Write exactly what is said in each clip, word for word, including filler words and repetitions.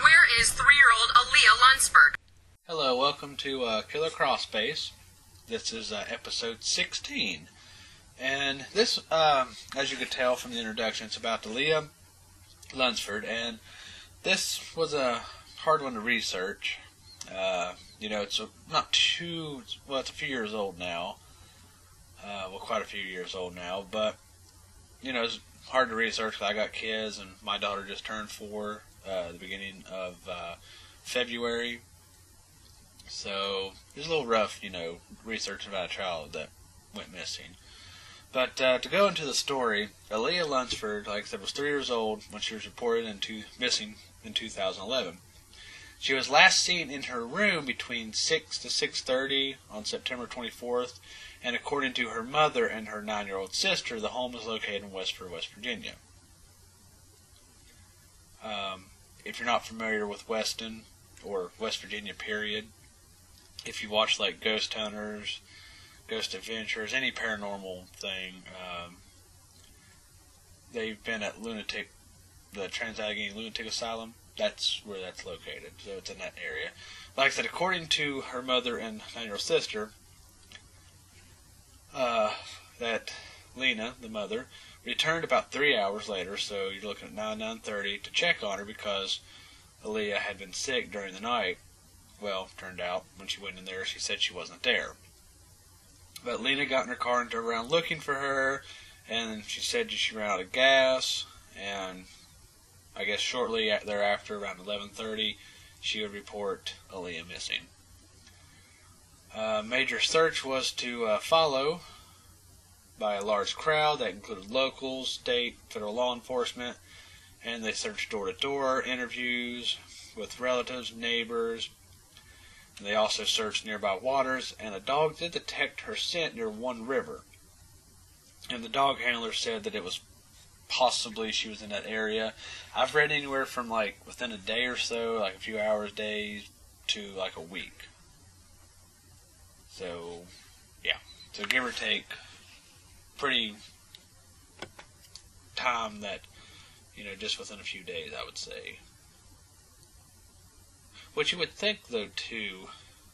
Where is three-year-old Aaliyah Lunsford? Hello, welcome to uh, Killer Crossbase. This is uh, episode sixteen. And this, um, as you could tell from the introduction, it's about Aaliyah Lunsford. And this was a hard one to research. Uh, you know, it's a, not too, well, it's a few years old now. Uh, well, quite a few years old now. But, you know, it's hard to research because I got kids, and my daughter just turned four uh, at the beginning of uh, February. So, it's a little rough, you know, researching about a child that went missing. But uh, to go into the story, Aaliyah Lunsford, like I said, was three years old when she was reported into missing in two thousand eleven. She was last seen in her room between six to six thirty on September twenty-fourth, and according to her mother and her nine-year-old sister, the home is located in Westford, West Virginia. Um, if you're not familiar with Weston, or West Virginia, period, if you watch like Ghost Hunters, Ghost Adventures, any paranormal thing, um, they've been at Lunatic, the Trans-Allegheny Lunatic Asylum. That's where that's located, so it's in that area. Like I said, according to her mother and nine-year-old sister, uh, that Lena, the mother, returned about three hours later, so you're looking at nine, nine thirty, to check on her because Aaliyah had been sick during the night. Well, turned out, when she went in there, she said she wasn't there. But Lena got in her car and turned around looking for her, and she said she ran out of gas, and I guess shortly thereafter, around eleven thirty, she would report Aaliyah missing. A major search was to uh, follow by a large crowd that included locals, state, federal law enforcement, and they searched door-to-door, interviews with relatives, neighbors. And they also searched nearby waters, and a dog did detect her scent near one river. And the dog handler said that it was possibly she was in that area. I've read anywhere from like within a day or so, like a few hours, days, to like a week. So, yeah. So give or take, pretty time that, you know, just within a few days, I would say. What you would think, though, too,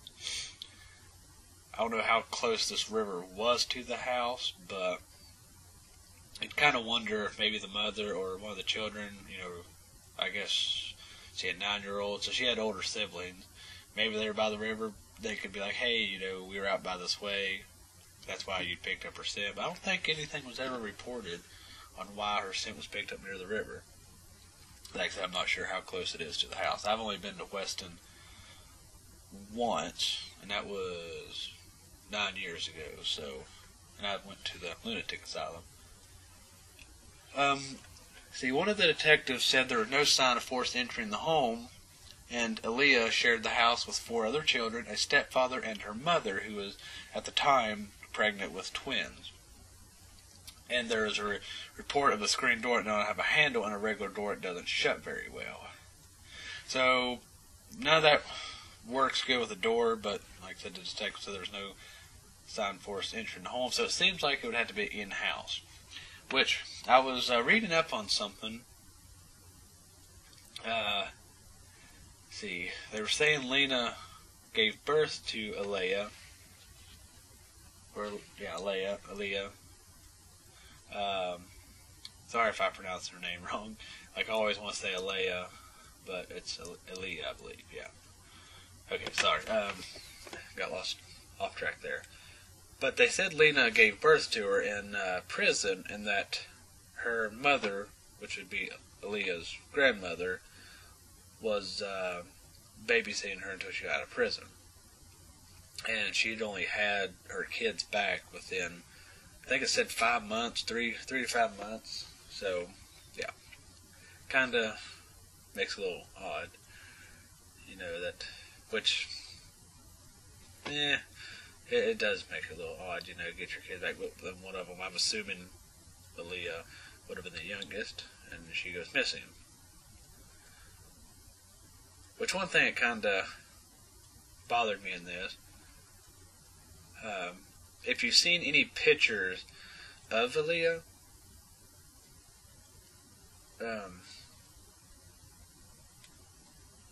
I don't know how close this river was to the house, but I'd kind of wonder if maybe the mother or one of the children, you know, I guess she had nine-year-olds, so she had older siblings. Maybe they were by the river. They could be like, hey, you know, we were out by this way. That's why you picked up her scent. But I don't think anything was ever reported on why her scent was picked up near the river. Like I said, I'm not sure how close it is to the house. I've only been to Weston once, and that was nine years ago. So, and I went to the lunatic asylum. Um, see, one of the detectives said there was no sign of forced entry in the home, and Aaliyah shared the house with four other children, a stepfather, and her mother, who was at the time pregnant with twins. And there is a re- report of the screen door that doesn't have a handle, and a regular door that doesn't shut very well. So, none of that works good with the door, but like I said, the detective said there's no sign of forced entry in the home, so it seems like it would have to be in-house. Which, I was uh, reading up on something. Uh, see, they were saying Lena gave birth to Aaliyah. Or, yeah, Aaliyah, Aaliyah. Um, sorry if I pronounced her name wrong. Like, I always want to say Aaliyah, but it's Aaliyah, I believe, yeah. Okay, sorry. Um, got lost off track there. But they said Lena gave birth to her in uh, prison, and that her mother, which would be Aaliyah's grandmother, was uh, babysitting her until she got out of prison. And she'd only had her kids back within, I think it said five months, three, three to five months. So, yeah, kind of makes it a little odd, you know, that, which, eh, it, it does make it a little odd, you know, get your kids back. But one of them, I'm assuming Aaliyah would have been the youngest, and she goes missing. Which one thing that kind of bothered me in this, um, if you've seen any pictures of Aaliyah, um,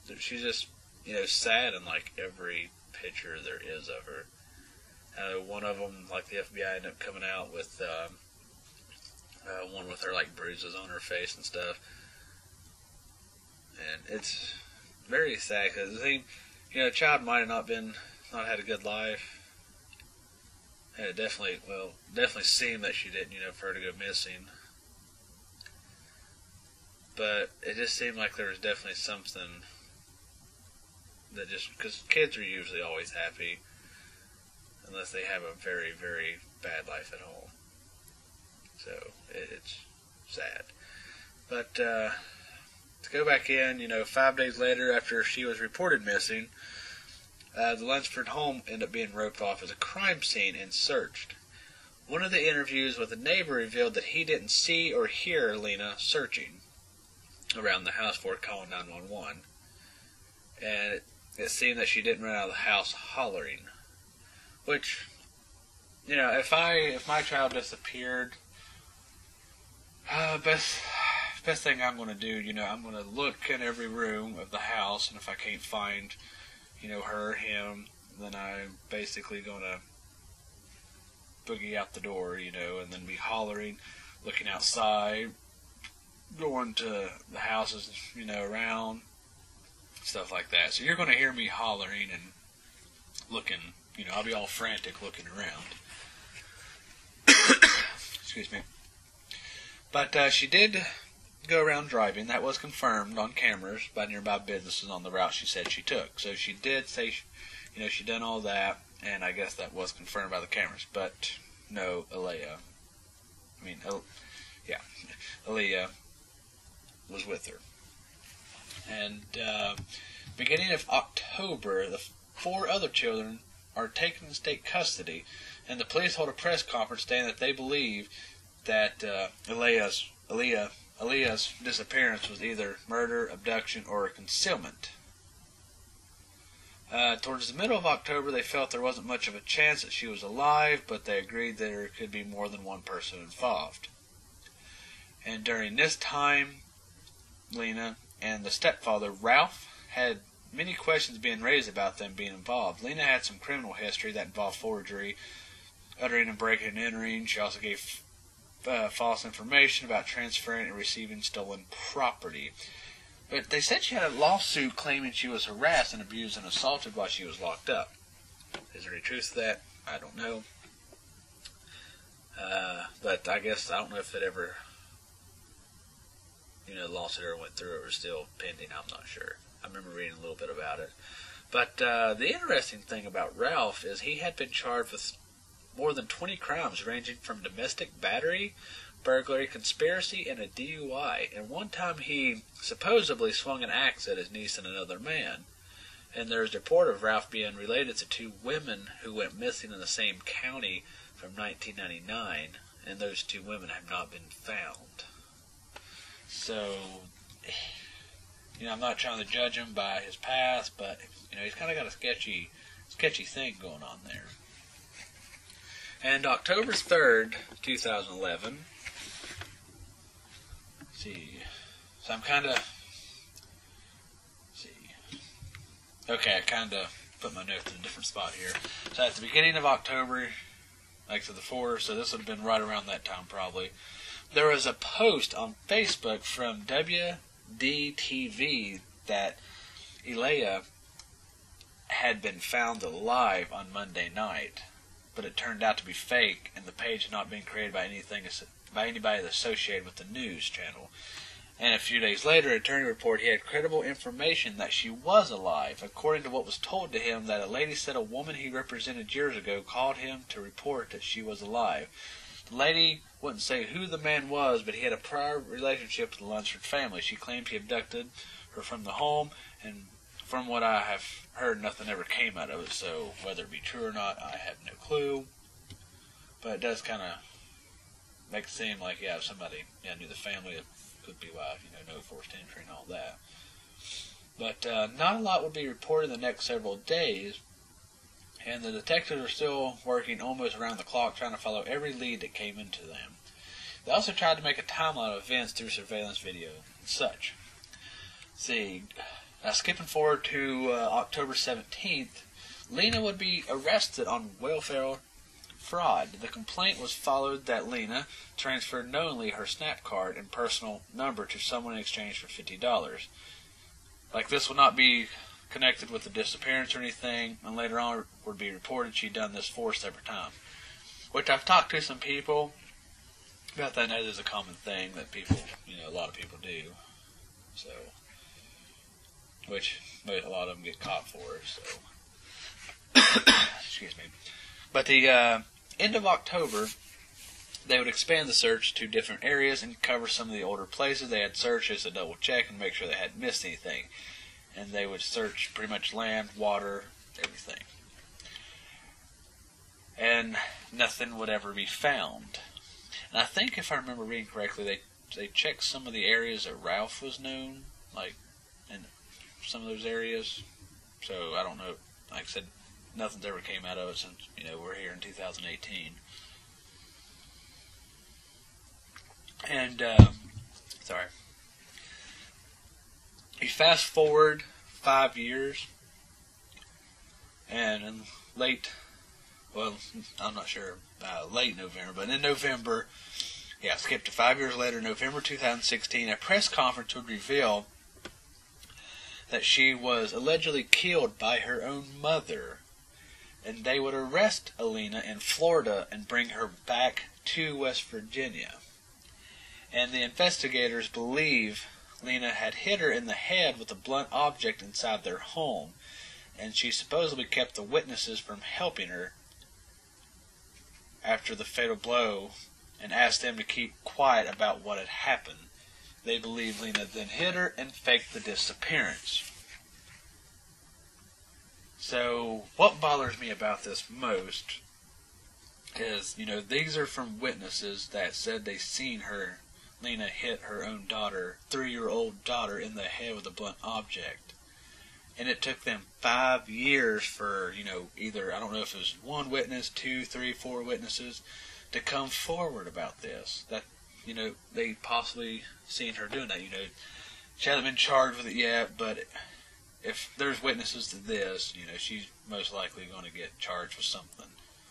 she's just, you know, sad in like every picture there is of her. Uh, one of them, like the F B I ended up coming out with um, uh, one with her like bruises on her face and stuff, and it's very sad because you know, a child might have not been, not had a good life, and it definitely, well, definitely seemed that she didn't, you know, for her to go missing. But it just seemed like there was definitely something that just, because kids are usually always happy unless they have a very, very bad life at home. So it, it's sad. But uh, to go back in, you know, five days later after she was reported missing, uh, the Lunsford home ended up being roped off as a crime scene and searched. One of the interviews with a neighbor revealed that he didn't see or hear Lena searching around the house before calling nine one one. And it, it seemed that she didn't run out of the house hollering. Which, you know, if I if my child disappeared, uh, best best thing I'm going to do, you know, I'm going to look in every room of the house, and if I can't find, you know, her, him, then I'm basically going to boogie out the door, you know, and then be hollering, looking outside, going to the houses, you know, around, stuff like that. So you're going to hear me hollering and looking, you know, I'll be all frantic looking around. Excuse me. But uh, she did go around driving. That was confirmed on cameras by nearby businesses on the route she said she took. So she did say, she, you know, she done all that, and I guess that was confirmed by the cameras. But no, Aaliyah. I mean, El- yeah, Aaliyah was with her. And uh, beginning of October, the four other children are taken in state custody, and the police hold a press conference stating that they believe that uh, Aaliyah's, Aaliyah, Aaliyah's disappearance was either murder, abduction, or concealment. Uh, towards the middle of October, they felt there wasn't much of a chance that she was alive, but they agreed that there could be more than one person involved. And during this time, Lena and the stepfather, Ralph, had many questions being raised about them being involved. Lena had some criminal history that involved forgery, uttering and breaking and entering. She also gave uh, false information about transferring and receiving stolen property. But they said she had a lawsuit claiming she was harassed and abused and assaulted while she was locked up. Is there any truth to that? I don't know. Uh, but I guess, I don't know if it ever, you know, the lawsuit ever went through or was still pending. I'm not sure. I remember reading a little bit about it. But uh, the interesting thing about Ralph is he had been charged with more than twenty crimes ranging from domestic battery, burglary, conspiracy, and a D U I. And one time he supposedly swung an axe at his niece and another man. And there's a report of Ralph being related to two women who went missing in the same county from nineteen ninety-nine. And those two women have not been found. So, you know, I'm not trying to judge him by his past, but, you know, he's kind of got a sketchy, sketchy thing going on there. And October third, two thousand eleven, let's see, so I'm kind of, see, okay, I kind of put my notes in a different spot here. So at the beginning of October, like I said, the four, so this would have been right around that time probably, there was a post on Facebook from W D T V that Aaliyah had been found alive on Monday night, but it turned out to be fake, and the page had not been created by anything by anybody associated with the news channel. And a few days later, attorney reported he had credible information that she was alive, according to what was told to him that a lady said a woman he represented years ago called him to report that she was alive. The lady wouldn't say who the man was, but he had a prior relationship with the Lunsford family. She claimed he abducted her from the home, and from what I have heard, nothing ever came out of it. So whether it be true or not, I have no clue. But it does kind of make it seem like, yeah, somebody yeah, knew the family. It could be why, you know, no forced entry and all that. But uh, not a lot would be reported in the next several days. And the detectives are still working almost around the clock trying to follow every lead that came into them. They also tried to make a timeline of events through surveillance video and such. See, Now, skipping forward to uh, October seventeenth, Lena would be arrested on welfare fraud. The complaint was followed that Lena transferred knowingly her SNAP card and personal number to someone in exchange for fifty dollars. Like, this would not be connected with the disappearance or anything, and later on would be reported she'd done this four separate times. Which I've talked to some people about that. I know there's a common thing that people, you know, a lot of people do. So, which a lot of them get caught for. So, excuse me. But the uh, end of October, they would expand the search to different areas and cover some of the older places they had searched just to double check and make sure they hadn't missed anything. And they would search pretty much land, water, everything. And nothing would ever be found. And I think, if I remember reading correctly, they they checked some of the areas that Ralph was known, like in some of those areas. So I don't know. Like I said, nothing's ever came out of it since, you know, we're here in two thousand eighteen. And uh, sorry, you fast forward five years, and in late, well, I'm not sure, uh, late November, but in November, yeah, skip to five years later, November two thousand sixteen, a press conference would reveal that she was allegedly killed by her own mother, and they would arrest Alina in Florida and bring her back to West Virginia. And the investigators believe Lena had hit her in the head with a blunt object inside their home, and she supposedly kept the witnesses from helping her after the fatal blow and asked them to keep quiet about what had happened. They believe Lena then hit her and faked the disappearance. So, what bothers me about this most is, you know, these are from witnesses that said they seen her, Lena, hit her own daughter, three-year-old daughter, in the head with a blunt object. And it took them five years for, you know, either, I don't know if it was one witness, two, three, four witnesses, to come forward about this. That, you know, they possibly seen her doing that. You know, she hasn't been charged with it yet, but if there's witnesses to this, you know, she's most likely going to get charged with something.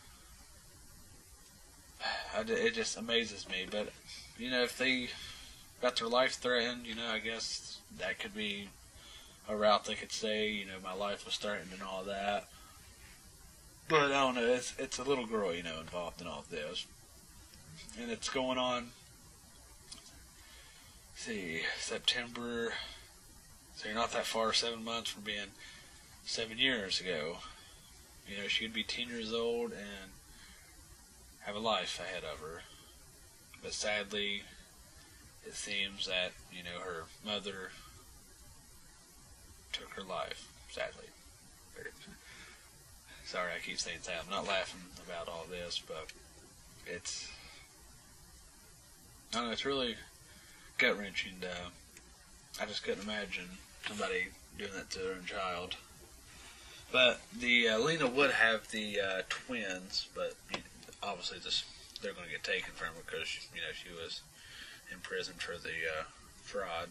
I, it just amazes me, but, you know, if they got their life threatened, you know, I guess that could be a route they could say, you know, my life was threatened and all that. But I don't know, it's, it's a little girl, you know, involved in all this. And it's going on, let's see, September, so you're not that far, seven months from being seven years ago. You know, she'd be ten years old and have a life ahead of her. But sadly, it seems that, you know, her mother took her life, sadly. Sorry, I keep saying that. I'm not laughing about all this, but it's, I don't know, it's really gut-wrenching. Uh, I just couldn't imagine somebody doing that to their own child. But the uh, Lena would have the uh, twins, but obviously this, they're going to get taken from her because, you know, she was in prison for the uh, fraud.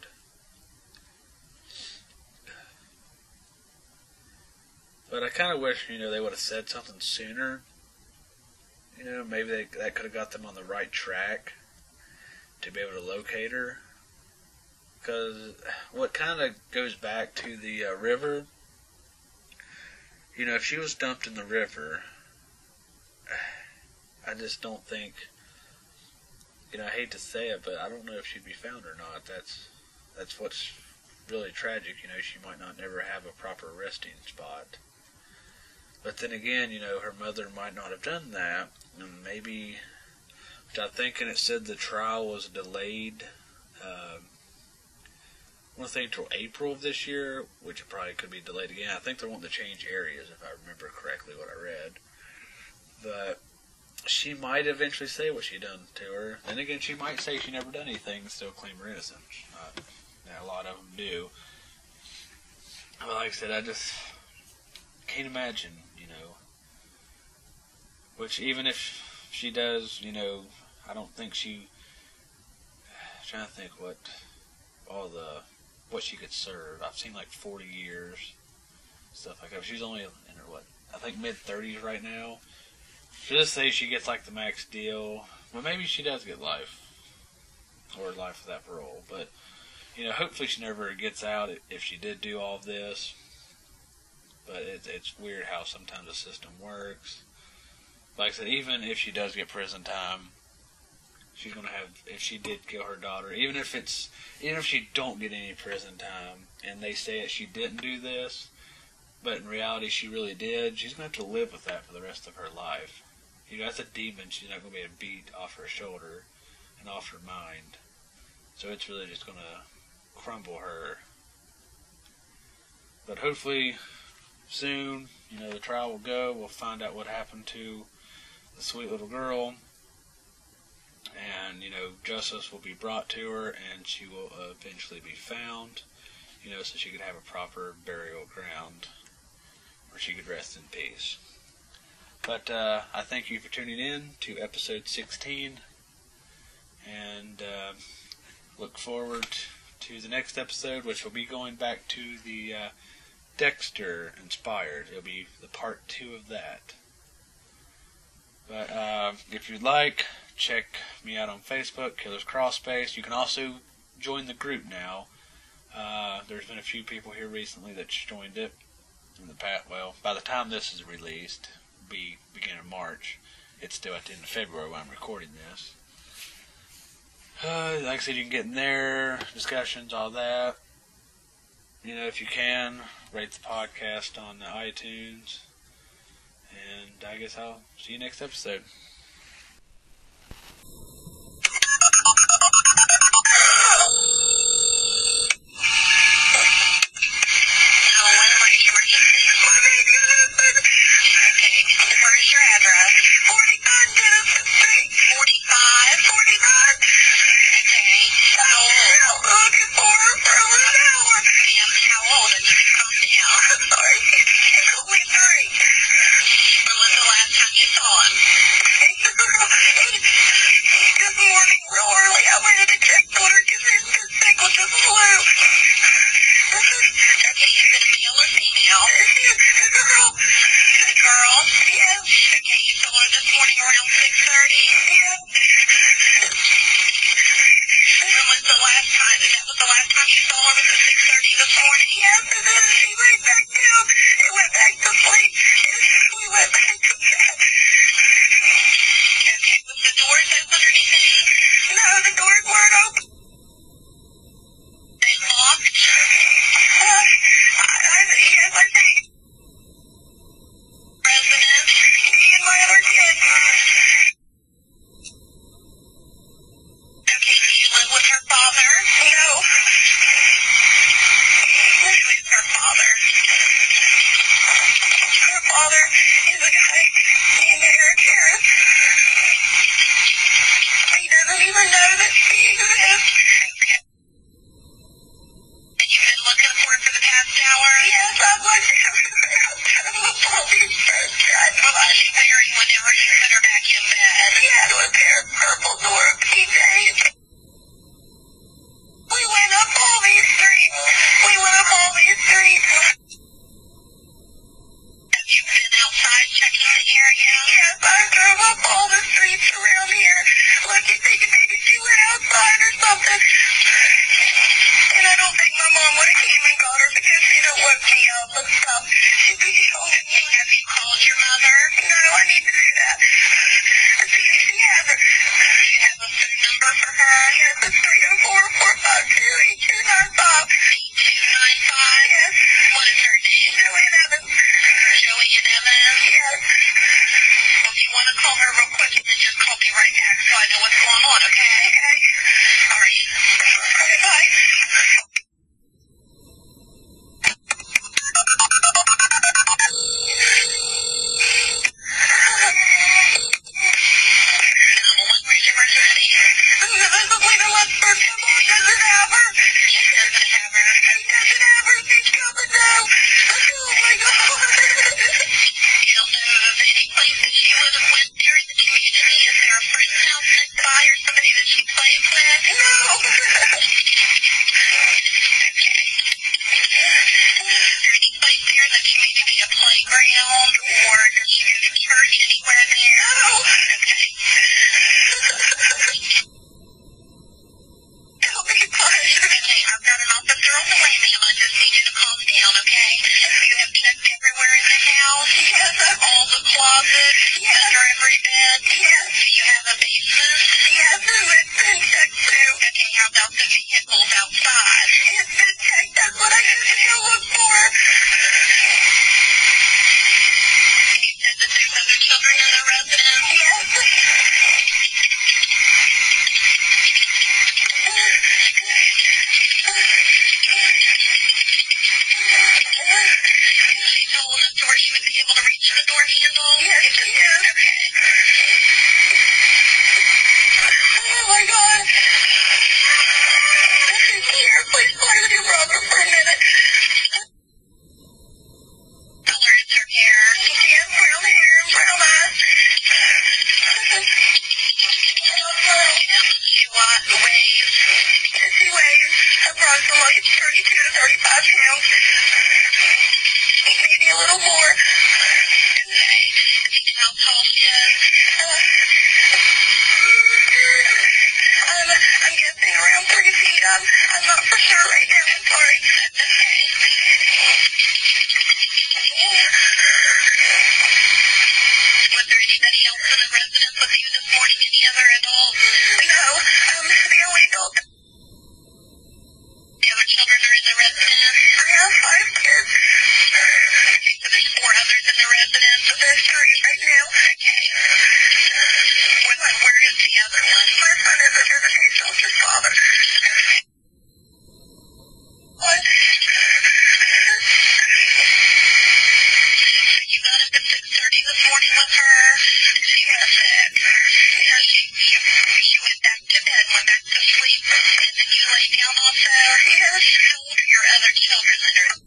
But I kind of wish, you know, they would have said something sooner. You know, maybe they, that could have got them on the right track to be able to locate her. Because what kind of goes back to the uh, river, you know, if she was dumped in the river, I just don't think, you know, I hate to say it, but I don't know if she'd be found or not. That's that's what's really tragic. You know, she might not never have a proper resting spot. But then again, you know, her mother might not have done that, and maybe, which I think, and it said the trial was delayed, uh, I want to think until April of this year, which it probably could be delayed again. I think they're wanting to change areas, if I remember correctly what I read. But she might eventually say what she done to her. Then again, she might say she never done anything and still claim her innocence. Uh, yeah, a lot of them do. But like I said, I just can't imagine, you know. Which even if she does, you know, I don't think she, I'm trying to think what all the what she could serve. I've seen like forty years, stuff like that. She's only in her, what, I think mid thirties right now. Just say she gets like the max deal. Well, maybe she does get life. Or life without parole. But, you know, hopefully she never gets out if she did do all of this. But it, it's weird how sometimes the system works. Like I said, even if she does get prison time, she's going to have, if she did kill her daughter, even if it's, even if she don't get any prison time, and they say that she didn't do this, but in reality she really did, she's going to have to live with that for the rest of her life. You know, that's a demon she's not going to be able to beat off her shoulder and off her mind. So it's really just going to crumble her. But hopefully, soon, you know, the trial will go. We'll find out what happened to the sweet little girl. And, you know, justice will be brought to her, and she will eventually be found, you know, so she could have a proper burial ground where she could rest in peace. But uh, I thank you for tuning in to episode sixteen, and uh, look forward to the next episode, which will be going back to the uh, Dexter inspired. It'll be the part two of that. But uh, if you'd like, check me out on Facebook, Killers Crawlspace. You can also join the group now. Uh, there's been a few people here recently that's joined it in the past. Well, by the time this is released, be beginning of March. It's still at the end of February when I'm recording this. Uh, like I said, you can get in there, discussions, all that. You know, if you can, rate the podcast on iTunes. And I guess I'll see you next episode. Does it ever? Does it ever? He's coming down. there any place there that you maybe be a playground, or does she go to church anywhere there? No. Okay. It'll be fine. Okay, I've got an officer on the way, ma'am. I just need you to calm down, okay? You have checked everywhere in the house? Yes. All the closets? Yes. Under every bed? Yes. Do you have a basement? Yes, it's been checked too. Okay, how about the vehicles outside? It's been checked. That's what I usually go look for. You said that there's other children in the residence? Yes. She's tall enough to where she would be able to reach the door handle? Yes, she is. Okay. Oh my God. Here, please play with your brother for a minute. Color is her hair. She has brown hair and brown eyes. She what? Weighs? She weighs approximately thirty-two to thirty-five pounds. Maybe a little more. Okay. Do you know how tall she is? Uh, I'm, I'm guessing around three feet. I'm, I'm not for sure right now. I'm sorry. That's okay. Was there anybody else in the residence with you this morning? Any other adults? No. Um, the only adult. The other children are in the residence? I have five kids. Okay, so there's four others in the residence? There's three right now. Okay. Where, where is the other one? My son is a visitation with his father. Okay. What? You got up at six thirty this morning with her? She was sick. Yeah, she, she, she went back to bed, went back to sleep, and then you lay down also? Yes. How old are your other children that are...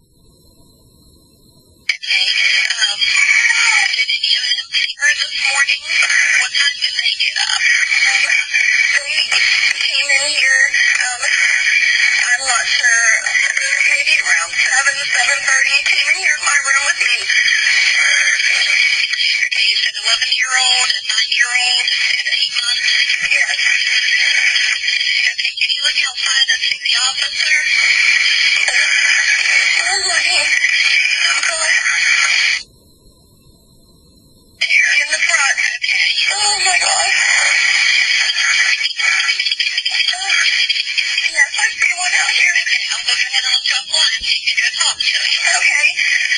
Okay. Um, did any of them see her this morning? What time did they get up? Um, they came in here, um, I'm not sure, maybe around seven, seven thirty, came in here in my room with me. Okay, you said eleven-year-old, a nine-year-old, and eight months? Yes. Okay, can you look outside and see the officer? I'm looking. Go ahead. Here, in the front. Okay. Oh my God. Yes, I see one out here. Okay, I'll go ahead and look up one so you can go talk to him. Okay.